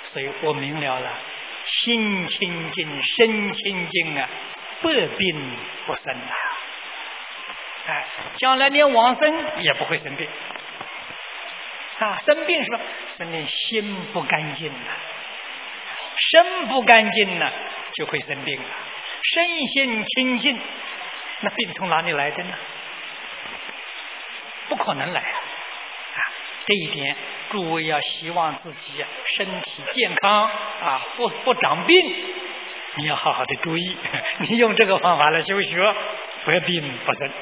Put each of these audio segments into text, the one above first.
所以我明了了，心清净身清净啊，百病不生啊！哎，将来连往生也不会生病啊！生病是吧？生病心不干净啊，身不干净呢，就会生病了。身心清净，那病从哪里来的呢？不可能来啊！这一点，诸位要希望自己身体健康啊，不长病，你要好好的注意。你用这个方法来修学，百病不生。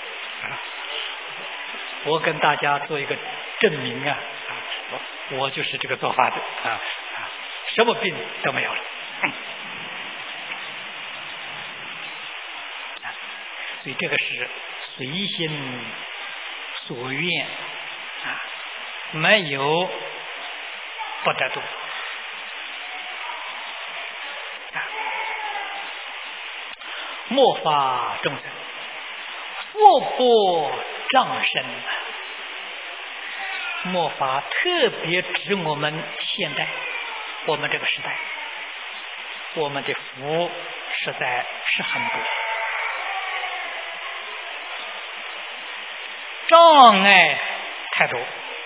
我跟大家做一个证明啊，我就是这个做法的啊，什么病都没有了。所以这个是随心所愿啊，没有不得度啊。末法众生，祸波障身啊。末法特别指我们现代，我们这个时代，我们的福实在是很多，障碍太多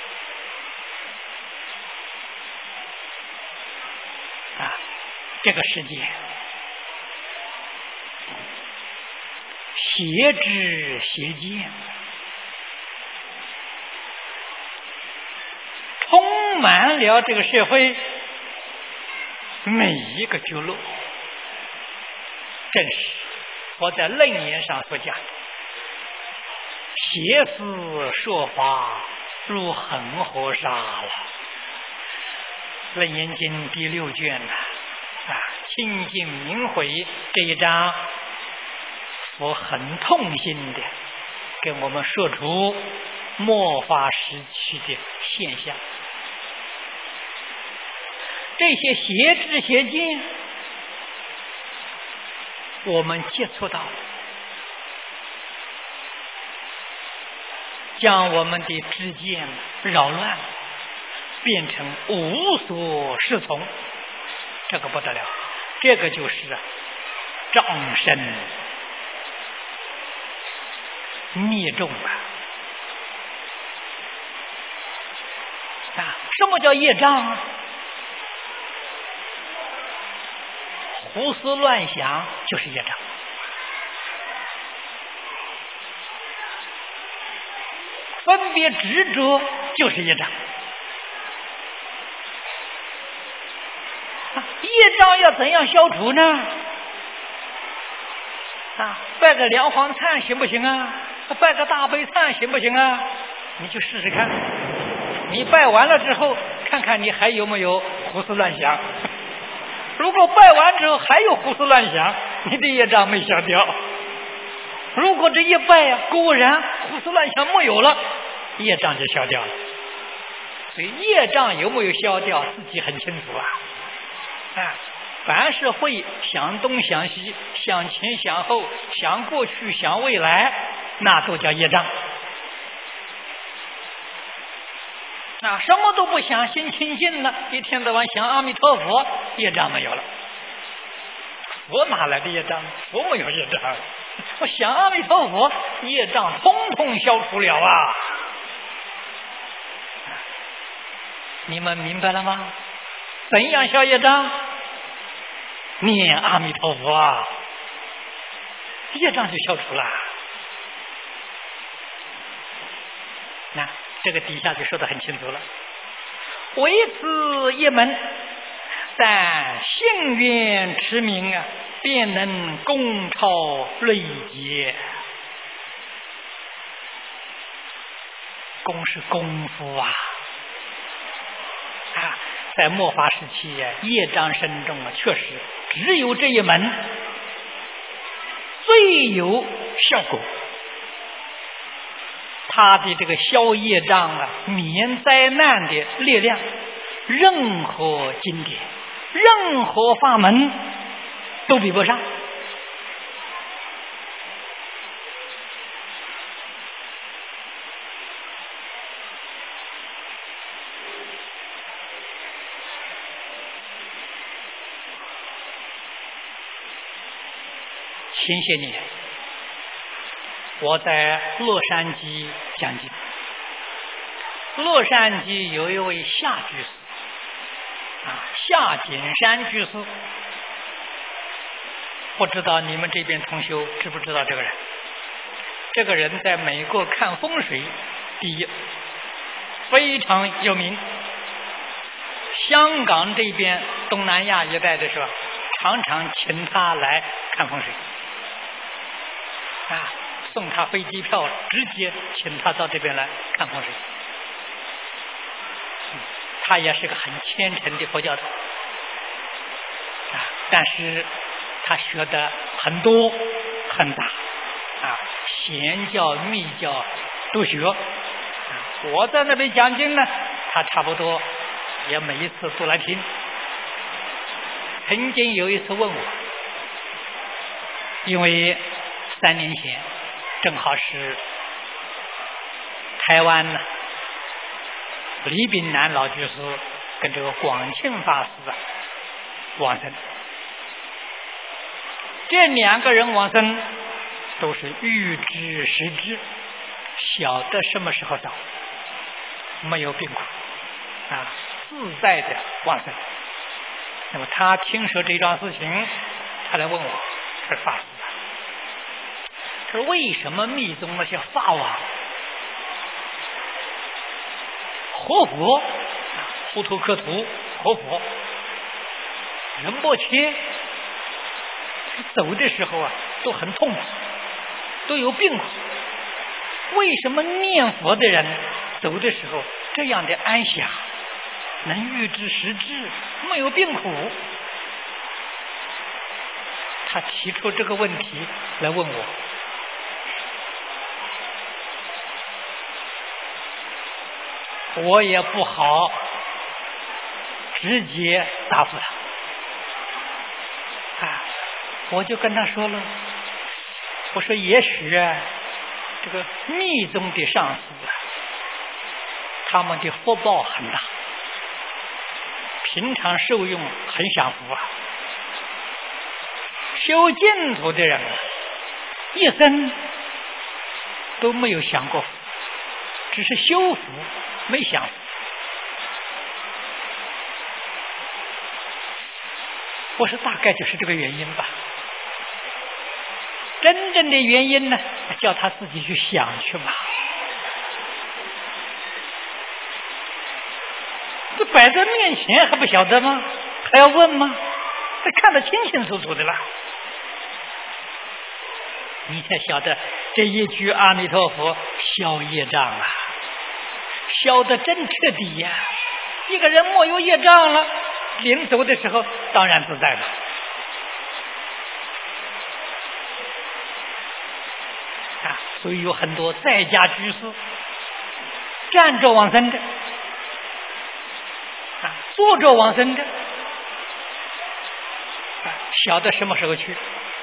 啊！这个世界邪知邪见充满了这个社会每一个角落，正是我在楞严上所讲的，邪思说法如恒河沙了。楞严经第6卷清净明慧这一章，我很痛心的跟我们说出末法时期的现象。这些邪知邪见我们接触到了，将我们的知见扰乱，变成无所适从，这个不得了，这个就是障身孽众啊！什么叫业障啊？胡思乱想就是业障，分别执着就是业障。业障要怎样消除呢？拜个梁皇忏行不行啊？拜个大悲忏行不行啊？你去试试看，你拜完了之后，看看你还有没有胡思乱想。如果拜完之后还有胡思乱想，你的业障没消掉。如果这一拜果然胡思乱想没有了，业障就消掉了。所以业障有没有消掉，自己很清楚凡是会想东想西，想前想后，想过去想未来，那都叫业障。什么都不想，心清净了，一天到晚想阿弥陀佛，业障没有了。佛哪来的业障？佛没有业障，我想阿弥陀佛，业障通通消除了啊！你们明白了吗？怎样消业障？念阿弥陀佛啊，业障就消除了。那这个底下就说得很清楚了，唯此一门，但信愿持名便能攻超累劫。功是功夫在末法时期业障深重确实只有这一门最有效果。他的这个消业障免灾难的力量，任何经典任何法门都比不上。 前些年我在洛杉矶讲经，洛杉矶有一位夏居士夏景山居士，不知道你们这边同修知不知道这个人？这个人在美国看风水第一，非常有名。香港这边东南亚一带的时候，常常请他来看风水送他飞机票，直接请他到这边来看风水。他也是个很虔诚的佛教徒但是他学的很多很大显教密教都学我在那边讲经呢，他差不多也每一次都来听。曾经有一次问我，因为3年前正好是台湾李炳南老居士跟这个广庆法师往生，这2个人往生都是预知时至，晓得什么时候到，没有病苦自在的往生。那么他听说这桩事情，他来问我，他说法师他说为什么密宗那些法王活佛呼图克图活佛仁波切走的时候都很痛苦，都有病苦，为什么念佛的人走的时候这样的安详，能预知时至，没有病苦？他提出这个问题来问我也不好直接答复他我就跟他说了，我说也许这个密宗的上师他们的福报很大，平常受用很享福修净土的人一生都没有享过福，只是修福没享福。我说大概就是这个原因吧。真正的原因呢，叫他自己去想去吧。这摆在面前还不晓得吗？还要问吗？这看得清清楚楚的了。你才晓得这一句阿弥陀佛消业障消得真彻底呀！一个人没有业障了，临走的时候当然自在了。所以有很多在家居士站着往生的坐着往生的晓得什么时候去，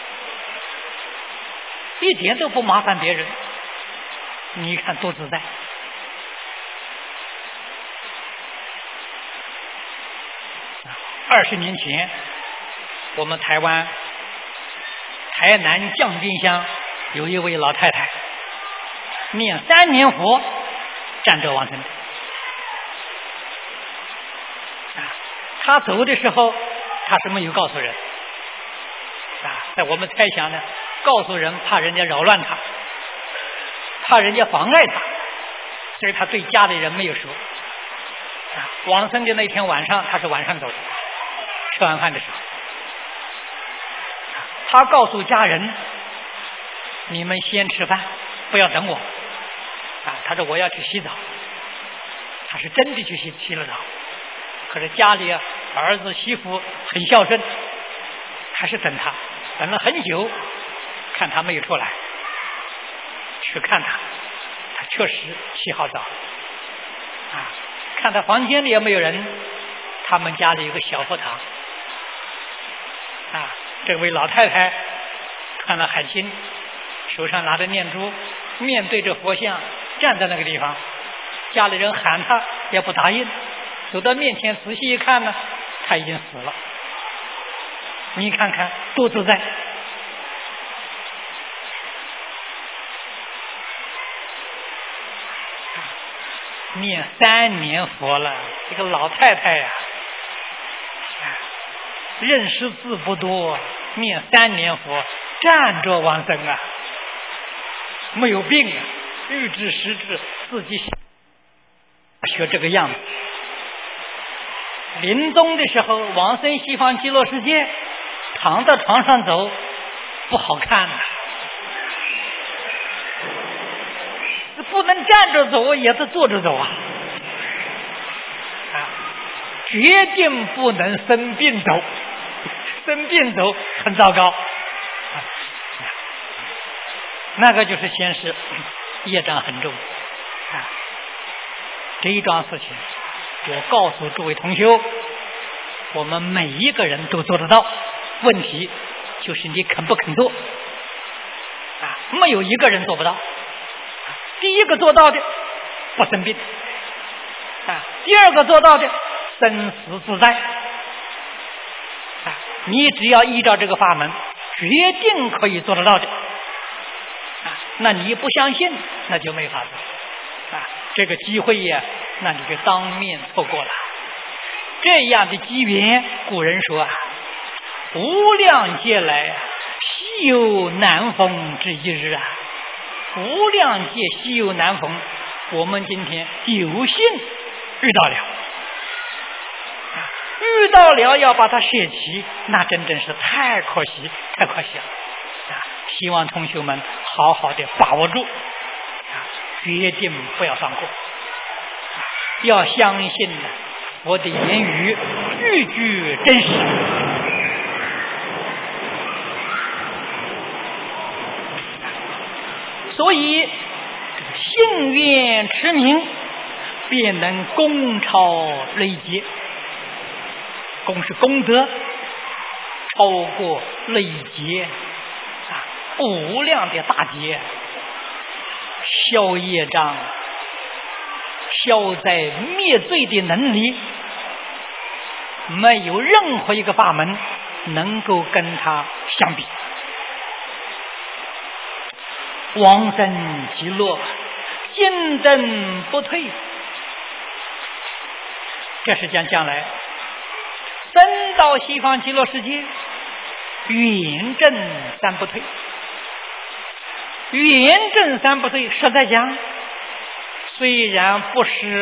一点都不麻烦别人，你看多自在。20年前我们台湾台南降滨乡有一位老太太念3年佛站着往生的她走的时候她是没有告诉人在我们猜想呢，告诉人怕人家扰乱她，怕人家妨碍她，所以她对家里人没有说往生的那天晚上她是晚上走的，吃完饭的时候她告诉家人，你们先吃饭，不要等我她说我要去洗澡，她是真的去洗了澡，可是家里儿子媳妇很孝顺，还是等他，等了很久，看他没有出来，去看他确实洗好澡看他房间里也没有人，他们家里有个小佛堂这位老太太穿了海青，手上拿着念珠，面对着佛像站在那个地方，家里人喊他也不答应，走到面前仔细一看呢，他已经死了。你看看多自在念3年佛了，这个老太太呀，认识字不多，念3年佛，站着往生啊，没有病啊，日治时治自己学这个样子。临终的时候往生西方极乐世界，躺在床上走不好看啊，不能站着走也是坐着走啊，决定不能生病走，生病走很糟糕，那个就是先是业障很重啊。这一桩事情我告诉诸位同修，我们每一个人都做得到，问题就是你肯不肯做啊，没有一个人做不到。第一个做到的不生病啊，第二个做到的生死自在啊，你只要依照这个法门，决定可以做得到的啊。那你不相信，那就没法子啊。这个机会呀，那你就当面错过了。这样的机缘，古人说啊，无量劫来稀有难逢之一日啊，无量劫稀有难逢，我们今天有幸遇到了，遇到了要把它舍弃，那真是太可惜，太可惜了啊！希望同学们好好的把握住啊，决定不要放过啊，要相信我的言语句句真实。所以信愿持名，便能功超累劫。功是功德，超过累劫啊，无量的大劫，消业障、消灾灭罪的能力，没有任何一个法门能够跟它相比。往生极乐，坚贞不退，这是将来升到西方极乐世界，远证三不退。远证三不退，实在讲，虽然不是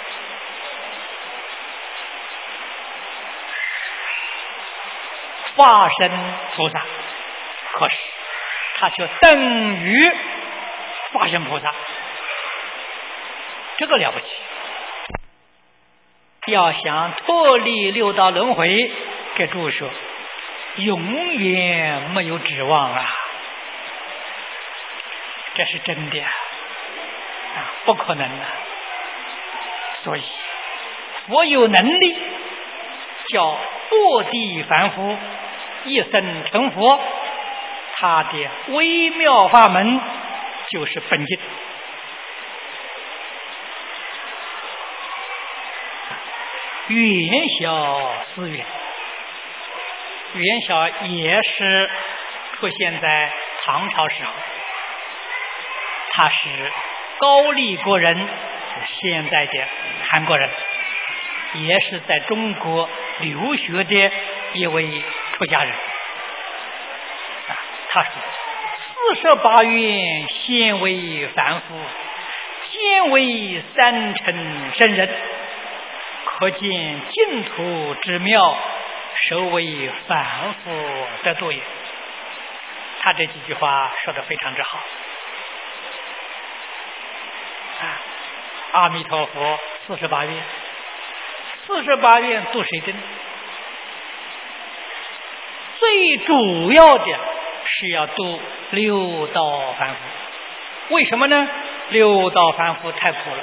化身菩萨，可是它就等于化身菩萨，这个了不起。要想脱离六道轮回，给诸位说，永远没有指望啊，这是真的啊，不可能的。所以我有能力叫堕地凡夫一生成佛，他的微妙法门就是本经。元宵寺院，元宵也是出现在唐朝时候，他是高丽国人，现在的韩国人，也是在中国留学的一位出家人。他说：48愿先为凡夫，先为三乘圣人，可见净土之妙，实为凡夫得度也。他这几句话说得非常之好啊！阿弥陀佛48愿，48愿度谁的呢？最主要的是要度六道凡夫。为什么呢？六道凡夫太苦了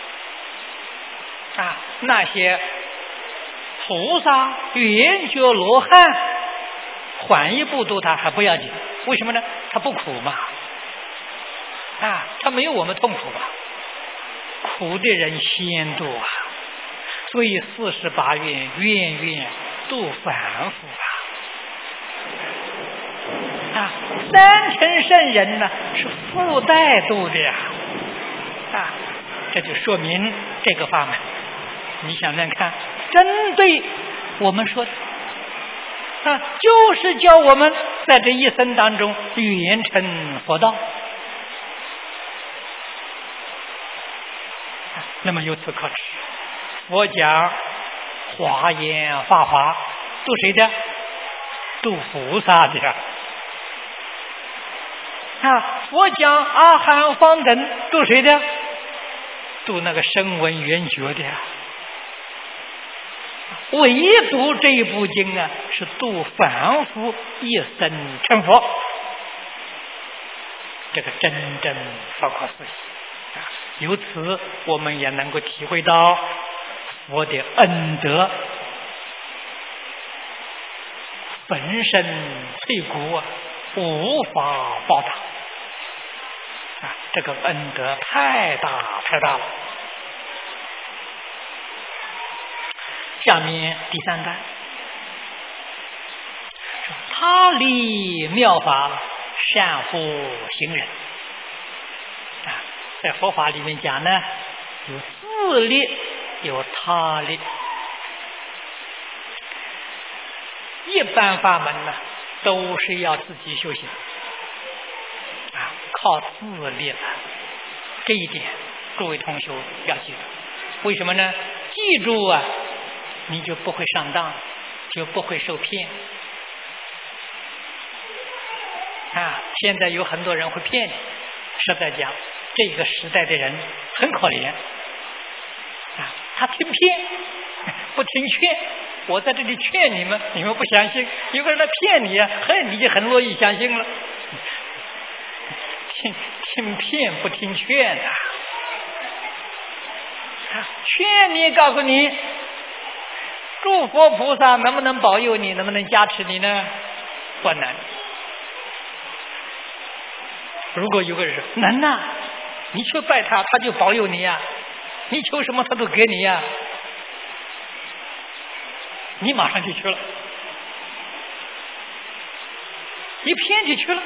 啊！那些菩萨、圆觉罗汉，缓一步度他还不要紧，为什么呢？他不苦嘛，啊，他没有我们痛苦吧？苦的人先度啊，所以48愿愿愿度凡夫啊！三乘圣人呢是附带度的呀，啊， 这就说明这个法门，你想想看，针对我们说的就是叫我们在这一生当中圆成佛道。那么由此可知，佛讲华严法华度谁的？度菩萨的。佛讲阿含方等度谁的？度那个声闻缘觉的。唯独这一部经是度凡夫一生成佛，这个真正不可思议。由此我们也能够体会到佛的恩德，本身脆骨无法报答这个恩德太大了。下面第3段，他力妙法善护行人。在佛法里面讲呢，有自力有他力。一般法门呢都是要自己修行靠自力了。这一点各位同学要记住。为什么呢？记住你就不会上当，就不会受骗现在有很多人会骗你，实在讲这个时代的人很可怜他听骗不听劝。我在这里劝你们，你们不相信，有个人来骗你你就很乐意相信了。听骗不听劝劝你告诉你，诸佛菩萨能不能保佑你，能不能加持你呢？不能。如果有个人说能你去拜他，他就保佑你你求什么他都给你你马上就去了，一骗就去了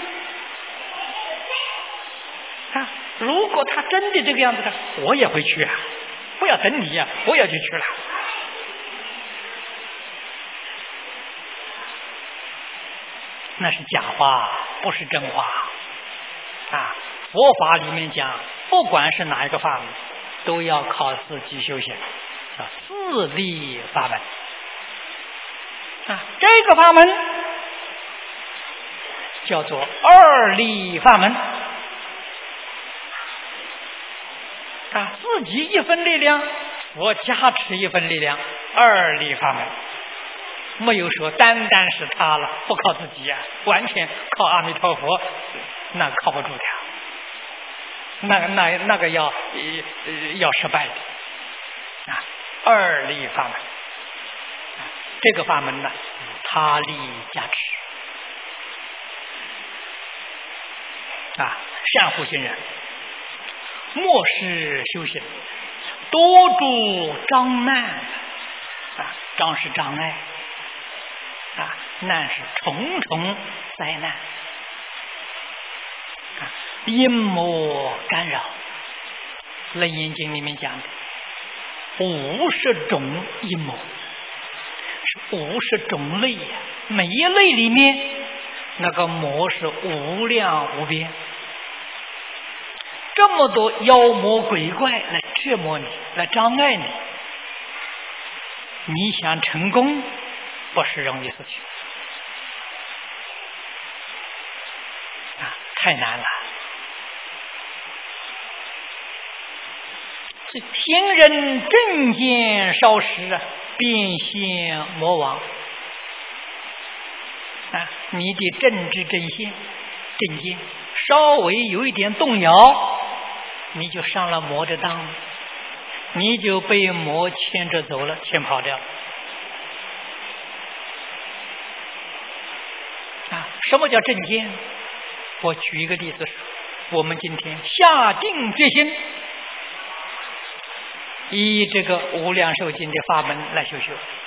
如果他真的这个样子的，我也会去不要等你我也就去了。那是假话，不是真话佛法里面讲，不管是哪一个法门，都要靠自己修行，叫自力法门这个法门叫做二力法门自己一分力量，我加持一分力量，二力法门。没有说单是他了，不靠自己完全靠阿弥陀佛，那靠不住的那个要失败的二力法门这个法门呢，他力加持善护行人，莫使修行，多助障难障是障碍难是重重灾难阴魔干扰。楞严经里面讲的50种阴谋，是50种类每一类里面那个魔是无量无边，这么多妖魔鬼怪来折磨你，来障碍你，你想成功不是容易事情太难了。行人正见稍失便现魔王你的正知正见稍微有一点动摇，你就上了魔的当，你就被魔牵着走了，牵跑掉了什么叫正见？我举一个例子说，我们今天下定决心以这个无量寿经的法门来修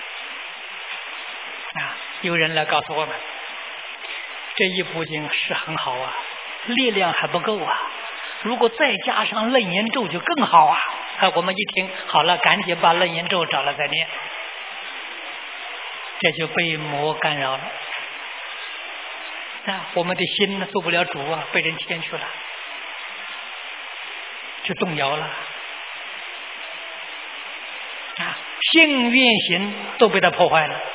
有人来告诉我们，这一部经是很好力量还不够如果再加上楞严咒就更好我们一听好了，赶紧把楞严咒找了再念，这就被魔干扰了。我们的心做不了主啊，被人牵去了，就动摇了。性愿行都被他破坏了。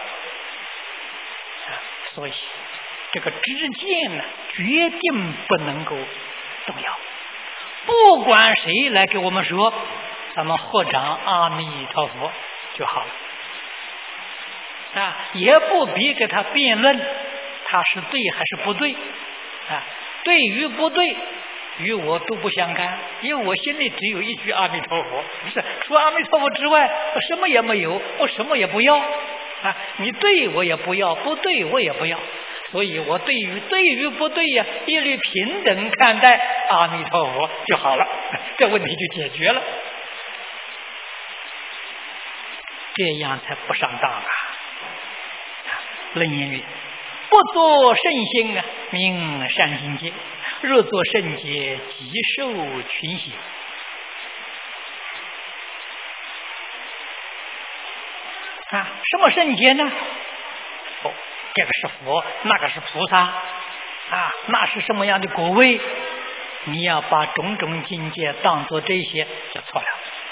所以这个知见呢，决定不能够动摇。不管谁来给我们说，咱们合掌阿弥陀佛就好了。也不必给他辩论他是对还是不对。对与不对与我都不相干，因为我心里只有一句阿弥陀佛，不是除阿弥陀佛之外我什么也没有，我什么也不要。你对我也不要，不对我也不要，所以我对于不对呀，一律平等看待，阿弥陀佛就好了，这问题就解决了，这样才不上当啊。楞严语不作圣心啊，名善心戒；若作圣戒，即受群邪。什么圣洁呢？这个是佛，那个是菩萨那是什么样的果位？你要把种种境界当作这些，就错了。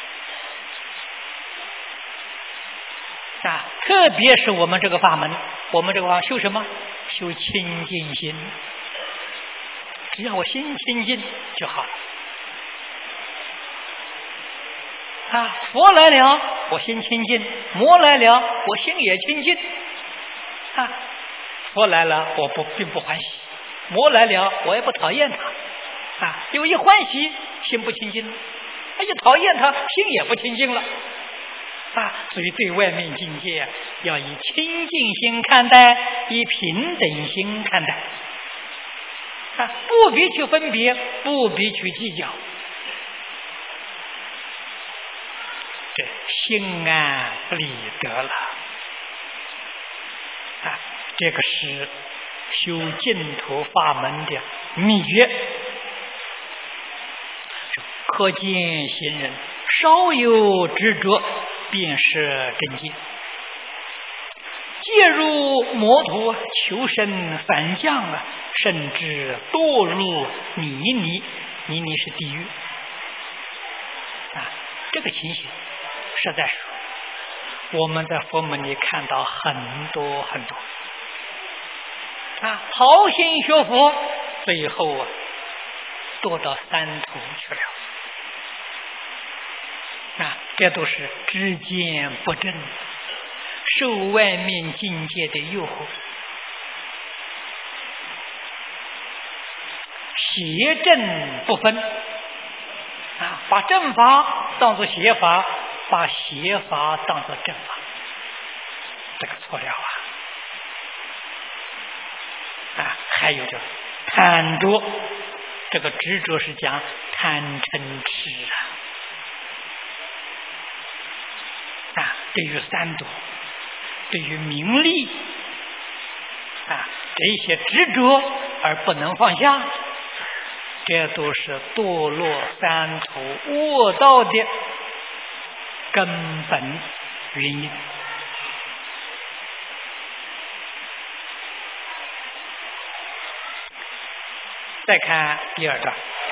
特别是我们这个法门，我们这个法修什么？修清净心。只要我心清净就好了。佛来了，我心清净；魔来了，我心也清净。佛来了，我并不欢喜；魔来了，我也不讨厌他。因为一欢喜，心不清净了；一讨厌他，心也不清净了。所以对外面境界要以清净心看待，以平等心看待。不必去分别，不必去计较。这心安理得了。这个是修净土法门的秘诀。可见行人稍有执着，便是正见。介入魔途，求生反降甚至堕入泥泞是地狱。这个情形实在是我们在佛门里看到很多很多。好心学佛，最后堕到三途去了。这都是知见不正，受外面境界的诱惑，邪正不分。把正法当作邪法，把邪法当作正法，这个错了还有这贪着，这个执着是讲贪嗔痴对于三毒，对于名利这些执着而不能放下，这都是堕落三途恶道的根本原因。再看第二段，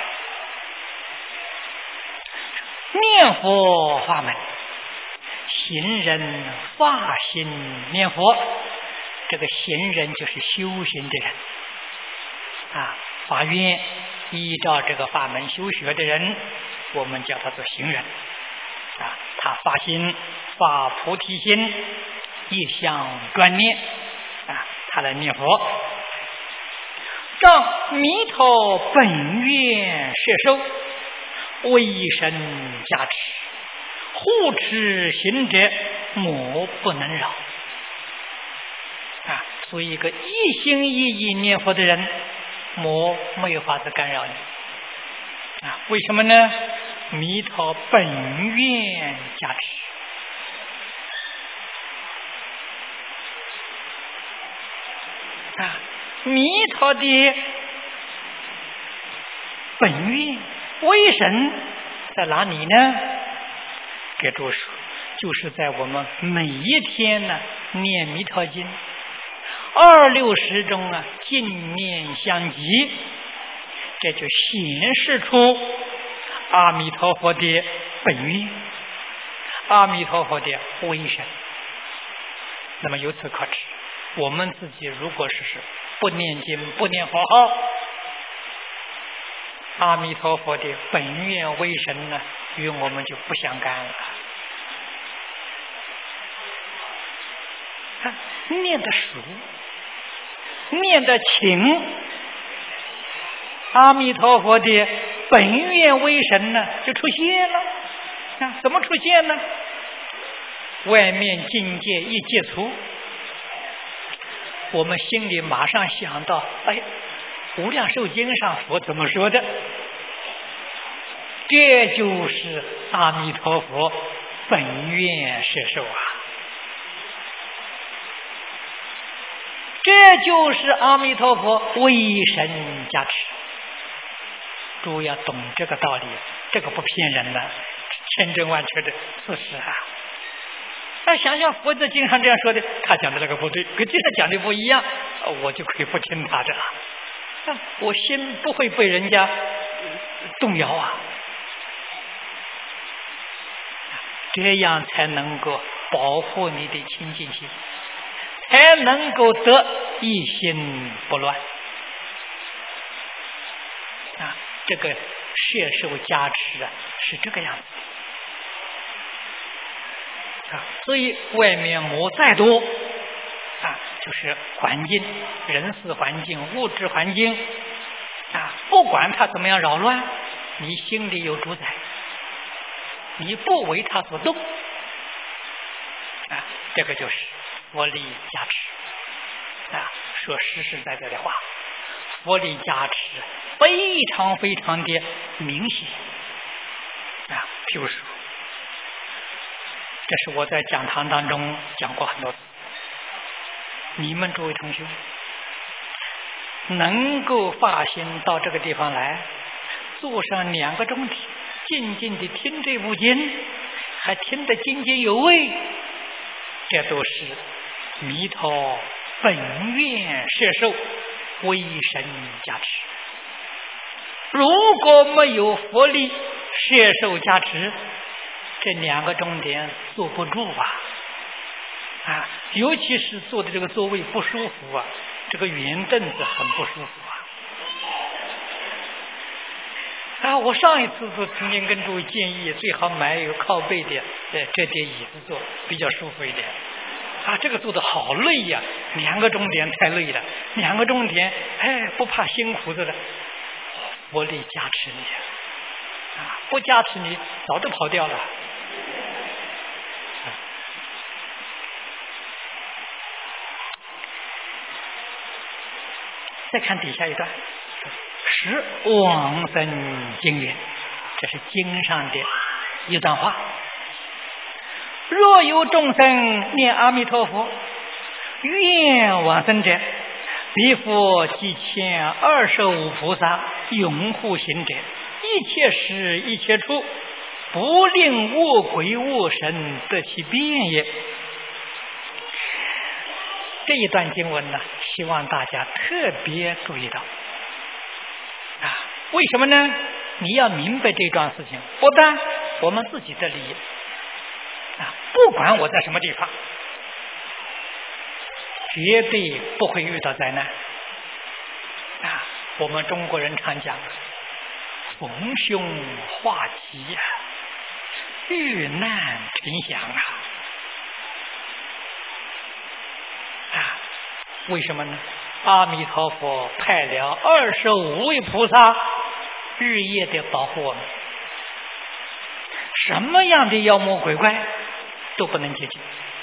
念佛法门，行人发心念佛。这个行人就是修行的人法院依照这个法门修学的人，我们叫他做行人他发心发菩提心，一向专念他来念佛，让弥陀本愿摄受，威神加持，护持行者，魔不能扰所以一个一心一意念佛的人，魔没有法子干扰你为什么呢？弥陀本愿加持弥陀的本愿威神在哪里呢？ 给诸位说，就是在我们每一天呢念弥陀经，26时中净念相继，这就显示出阿弥陀佛的本愿，阿弥陀佛的威神。那么由此可知，我们自己如果是不念经不念佛号，阿弥陀佛的本愿威神呢，与我们就不相干了。念得熟，念得勤，阿弥陀佛的本愿威神呢就出现了。怎么出现呢？外面境界一解除，我们心里马上想到，无量寿经上佛怎么说的？这就是阿弥陀佛本愿摄受啊！这就是阿弥陀佛威神加持。诸位要懂这个道理，这个不骗人的，千真万确的事实啊！想想佛在经上这样说的，他讲的那个不对，跟经上讲的不一样，我就可以不听他的了。我心不会被人家动摇啊，这样才能够保护你的清净心，才能够得一心不乱这个摄受加持是这个样子所以外面魔再多就是环境，人事环境、物质环境不管它怎么样扰乱，你心里有主宰，你不为它所动这个就是佛力加持说实实在在的话，佛力加持非常非常的明显譬如说，这是我在讲堂当中讲过很多次，你们诸位同学能够发心到这个地方来，坐上2个钟头，静静地听这部经，还听得津津有味，这都是弥陀本愿摄受，威神加持。如果没有佛力摄受加持，这2个钟点坐不住尤其是坐的这个座位不舒服这个圆凳子很不舒服我上一次曾经跟诸位建议，最好买有靠背的这叠椅子坐，比较舒服一点这个坐的好累呀，2个钟点太累了，2个钟点不怕辛苦的了，佛力加持你不加持你早就跑掉了再看底下一段，十往生经云，这是经上的一段话。若有众生念阿弥陀佛，愿往生者，彼佛即遣25菩萨拥护行者，一切时一切处，不令恶鬼恶神得其便也。这一段经文呢，希望大家特别注意到为什么呢？你要明白这段事情，不但我们自己的利益不管我在什么地方，绝对不会遇到灾难我们中国人常讲逢凶化吉遇难成祥为什么呢？阿弥陀佛派了25位菩萨日夜的保护我们，什么样的妖魔鬼怪都不能接近